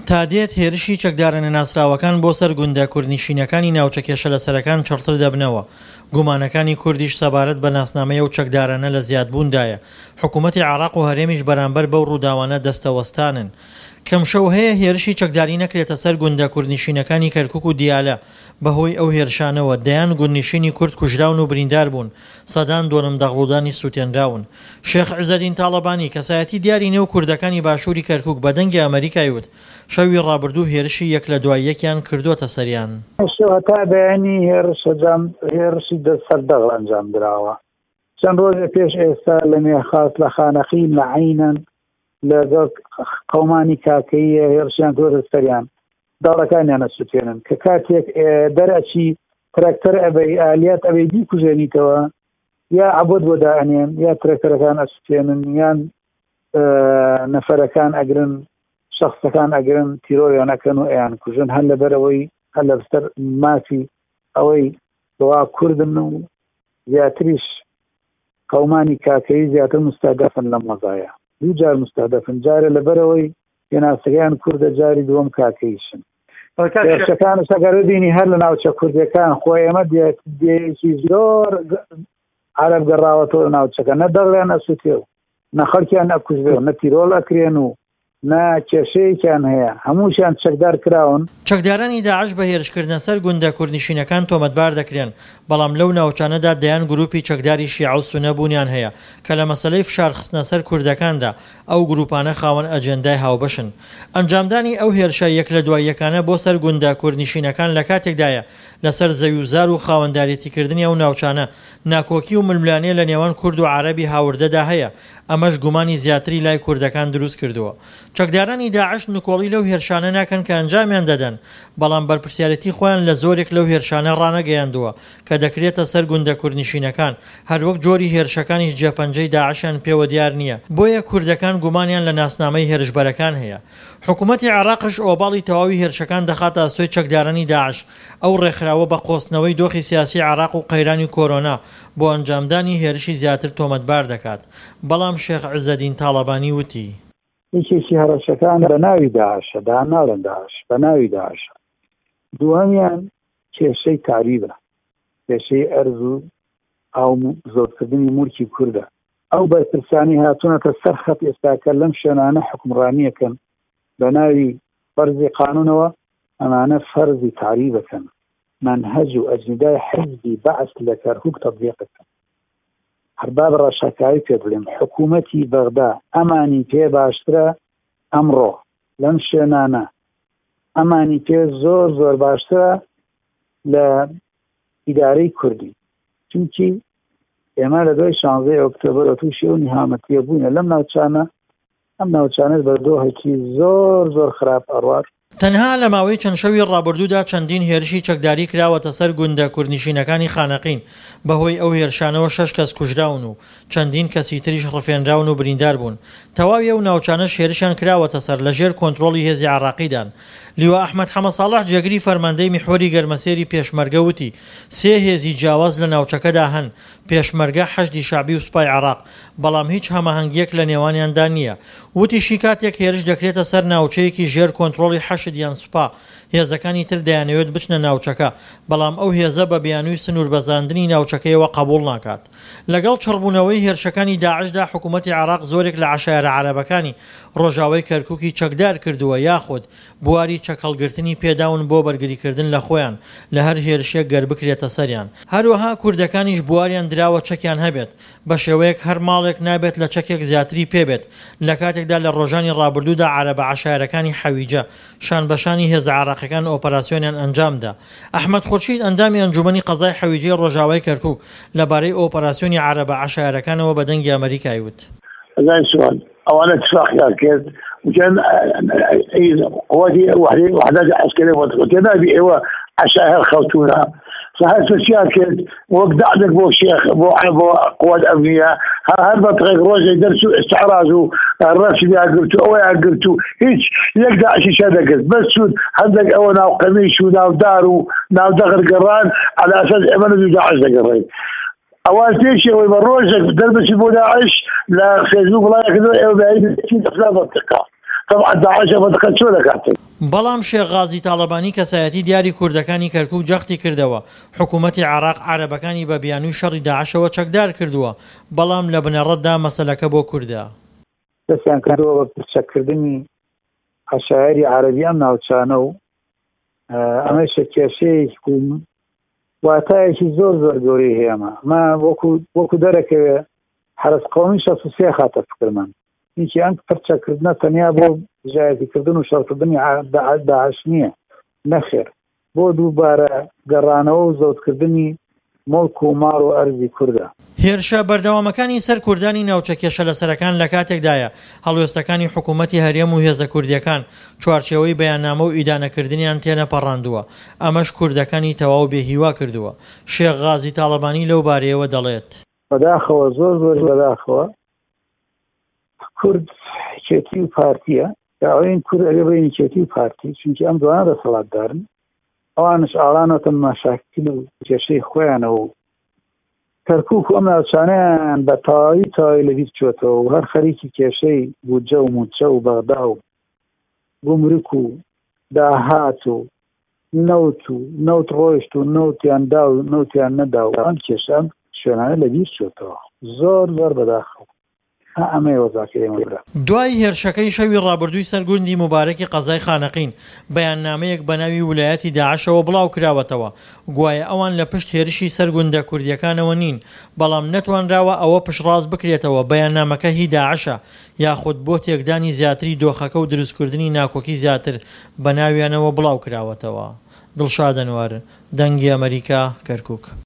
تا دێت هێرشی چەکدارانە ناسراوەکان بۆ سەر گوندە کوردنشینەکانی ناوچە کێشە لە سەرەکان چڕتر دەبنەوە. گومانەکانی کوردیش سەبارەت بە ناسنامەیە و چەکدارانە لە زیادبووندایە. حکوومەتی عێراق و هەرێمیش بەرامبەر بەو ڕووداوانە دەستەوەستانن. کەمشەو هەیە هێرشی چەکداری نەکرێتە سەر گوندە کوردنشینەکانی کەرکووک و دیالە. بەهۆی ئەو هێرشانەوە دەیان گوندنشینی کورد کوژراون و بریندار بوون، سەدان دۆنم دەغڵودانی سووتێنراون. شێخ عیزەدین تاڵەبانی کەسایەتی دیاری نێو کوردەکانی باشووری کەرکووک بە دەنگی ئەمریکای وت شەوی ڕابردوو هێرشی یەک لە دوای یەکیان کردوتە سەریان. تا بەیانی هێرشی سەردەغ ئەنجام درراوە. چەند ڕۆژە پێش ئێستا لە مێخاس لە خانەخی لە عینەن لەگەڵ قەومانی کاکەیە هێرشیان کردوتە سەریان، داڵەکانیانە سووتێنن کە کاتێک دەرەچی تراکتەر ئەبەی ئالیات ئەبەی بیکوژێنیتەوە یا عەبۆت بۆ دائەنێن یا تراکتەرەکان ئەسووتێنن یان نەفەرەکان ئەگرن شخصەکان ئەگرن تیرۆریان ئەکەن و ئەیان کوژن هەر لەبەرەوەی هەر لەبەر مافی ئەوەی بڵا کوردن و زیاتریش قەومانی کاکەی زیاتر مستهدەفن لەم وەزایە. دوو جار مستهدەفن، جارە لەبەرەوەی پێناسەکان کووردە، جاری دووەم کاکەیشن. هێرشەکانش ئەگەر ببینی هەر لە ناوچە کوردەکان خۆی ئێمە دێکی زۆر عەرەب گەڕاوەتەوە ناوچەکە، نە دەڕیان ئەسووتێ و نە خەڵکیان ئەکوژێ و نە تیرۆڵ ئەکرێن و نە کێشەیەکیان هەیە، هەمووشیان چەکدار کراون. چەکدارانی داعش بە هێرشکردنە سەر گوندە کوردنشینەکان تۆمەتبار دەکرێن، بەڵام لەو ناوچانەدا دەیان گروپی چەکداری شیعە و سونە بوونیان هەیە کە لە مەسەلەی فشار خستنە سەر کوردەکاندا ئەو گروپانە خاوەن ئەجەندای هاوبەشن. ئەنجامدانی ئەو هێرشە یەک لە دوای یەکانە بۆ سەر گوندە کوردنشینەکان لە کاتێکدایە لەسەر زەویوزار و خاوەنداریەتیکردنی ئەو ناوچانە ناکۆکی و ململانێ لە نێوان کورد و عەرەبی هاوردەدا هەیە. ئەمەش گومانی زیاتری لای کوردەکان دروست کردووە. چەکدارانی داعش نکۆڵی لەو هێرشانە ناکەن کە ئەنجامیان دەدەن، بەڵام بەرپرسیارەتی خۆیان لە زۆرێک لەو هێرشانە ڕانەگەیاندووە کە دەکرێتە سەر گوندە کوردنشینەکان، هەروەک جۆری هێرشەکانیش جێپەنجەی داعشیان پێوە دیار نییە. بۆیە کوردەکان گومانیان لە ناسنامەی هێرشبەرەکان هەیە. حکوومەتی عێراقش ئۆباڵی تەواوی هێرشەکان دەخاتە ئەستۆی چەکدارانی داعش، ئەو ڕێکخراوە بە قۆستنەوەی دۆخی سیاسی عێراق و قەیرانی کۆرۆنا بۆ ئەنجامدانی هێرشی زیاتر تۆمەتبار دەکات. بەڵام شێخ عیزەدین تاڵەبانی وتی یەکێکی هەرشەکان بە ناوی داعشە، داناڵن داعش بە ناوی داعشە. دووەمیان کێشەی تاریبە، کێشەی ئەرز و ئاو زۆرکردنی مورکی کووردە. ئەو بەرپرسانی هاتوونەتە سەر خەت ئێستاکە لەم شوێنانە حکومڕانیەکەن بە ناوی فەرزی قانونەوە، ئەمانە فەرزی تاریبەکەن، منهەج و ئەجندای حیزبی بەعث لە کەرکووک تەطبیقەکەن. هەربا بە ڕەشەکاوی پێ بڵێم حکوومەتی بەغدا ئەمانی پێ باشترە ئەمڕۆ لەم شوێنانە، ئەمانی پێ زۆر زۆر باشترە لە ئیدارەی کوردی، چونکی ئێمە لە دوای 16 ئۆکتۆبەر تووشی ئەو نیهامەتیە بووینە لەم ناوچانە. ئەم ناوچانەت بەردۆهێکی زۆر زۆر خراپ ئەڕوار. تەنها لە ماوەی چەند شەوی ڕابردوودا چەندین هێرشی چەکداری کراوەتە سەر گوندە کوردنشینەکانی خانەقین. بەهۆی ئەو هێرشانەوە 6 کەس کوژراون و چەندین کەسی تریش ڕفێنراون و بریندار بوون. تەواوی ئەو ناوچانەش هێرشیان کراوەتە سەر لەژێر کۆنتڕۆڵی هێزی عێراقیدان. لیوا ئەحمەد حەمەدساڵح جێگری فەرماندەی میحوەری گەرمەسێری پێشمەرگە وتی 3 هێزی جیاواز لە ناوچەکەدا هەن، پێشمەرگە حەشدی شعبی و سوپای عێراق، بەڵام هیچ هەماهەنگیەک لە نێوانیاندا نییە. وتیشی کاتێک هێرش دەکرێتە سەر ناوچەیەکی ژێر کۆنتڕۆڵی حەشد یان سوپا، هێزەکانی تر دەیانەوێت بچنە ناوچەکە، بەڵام ئەو هێزە بە بیانووی سنوور بەزاندنی ناوچەکەیەوە قبوڵ ناکات. لەگەڵ چڕبوونەوەی هێرشەکانی داعشدا حکوومەتی عێراق زۆرێک لە عەشایرە عەرەبەکانی ڕۆژاوای کەرکووکی چەکدار کردووە، یاخود بواری چەکەڵگرتنی پێداون بۆ بەرگریکردن لە خۆیان لە هەر هێرشێک گەر بکرێتە سەریان. هەروەها کوردەکانیش بواریان دراوە چەکیان هەبێت، بە شێوەیەک هەر ماڵێک نابێت لە چەکێک زیاتری پێبێت. لە کاتێکدا لە ڕۆژانی ڕابردوودا عەرەبە عەشایرەکانی حەویجە شان بەشانی هێز عێراقیەکان ئۆپەراسیۆنیان ئەنجامدا. ئەحمەد خورشید ئەندامی ئەنجومەنی قەزای حەویجەی ڕۆژاوای کەرکووک لەبارەی ئۆپەراسیۆنی عەرەبە عەشایرەکانەوە بە دەنگی ئەمریکای وت أولا اتفاق كذا وكان قواتي وحدات عسكرية وتنابي إيوه عشائر خوتونا فهذا الشيء كذا وقدع لك بو شيخ بو قوات أمنية هذا طريق روجه يدرسوا استعراضه الراشد قلتوا أو قلتوا هيك يقدع شيء هذا بس عندك أو ناو قميش وناو دارو ناو دغر قران على أساس أمانة داعش قرين أول شيء ويبروجك دربش بوداعش لا فيسبوك لا يكذب أو بعيد في أفلام الثقة طبعا داعش بەدەکەن چۆن دەکاتن. بەڵام شێخ غازی تاڵەبانی کەسایەتی دیاری کوردەکانی کەرکووک جەختی کردەوە حکوومەتی عێراق عەرەبەکانی بە بیانووی شەڕی داعشەوە چەکدار کردووە بەڵام لە بنەڕەتدا مەسەلەکە بۆ کوردە دەستیان کردەوە بە پرچەکردنی عەشایری عەرەبیان ناوچانە و ئەمەشە کێشەیەکی واتایەکی زۆر زۆر گەورەی هەیەمە ما وەکو دەرەکەوێ حرس قومی 63 خاتە فکرمان هیچی ئەم پرچەکردنە تەنیا بۆ ژایەتیکردن و شەڕکردنی داعش نییە نەخێر بۆ دووبارە گەڕانەوە و زەوتکردنی مڵک و ماڕ و ئەرزی کوردە هێرشە بەردەوامەکانی سەر کوردانی ناوچە کێشە لەسەرەکان لە کاتێکدایە هەڵوێستەکانی حکوومەتی هەرێم و هێزە کوردیەکان چوارچێوەی بەیاننامە و ئیدانەکردنیان تێنەپەڕاندووە ئەمەش کوردەکانی تەواو بێهیوا کردووە شێخ غازی تاڵەبانی لەو بارەیەوە دەڵێت بەداخەوە زۆر بەداخەوە کورد کێتی و پارتیە داوین کورد ئەگە بینی کێتی و پارتی چونکی ئەم دوانە دەسەڵاتدارن ئەوانش ئاڵانەوە ماشاکتین و کێشەی خۆیانەوە و کەرکووک ئەم ناوچانەیان بە تەواوی لەبیر چۆتەوە و هەر خەریکی کێشەی بودجە و موچە و بەغدا و گومرک و داهات و نەوت ڕۆیشت و نەوتیان دا و نەوتیان نەدا و ئەم کێشە شوێنانە لەبیر چۆتەوە زۆر بەداخەوە دوای هێرشەکەی شەوی ڕابردووی سەرگوندی مبارەکی قەزای خانەقین بەیاننامەیەک بە ناوی ویلایەتی داعشەوە بڵاو کراوەتەوە گوایە ئەوان لە پشت هێرشی سەرگوندە کوردیەکانەوە نین بەڵام نەتوانراوە ئەوە پشتڕاست بکرێتەوە بەیاننامەکە هی داعشە یاخود بۆ تێکدانی زیاتری دۆخەکە و دروستکردنی ناکۆکی زیاتر بە ناویانەوە بڵاو کراوەتەوە. دڵشاد ئەنوار، دەنگی ئەمریکا، کەرکووک.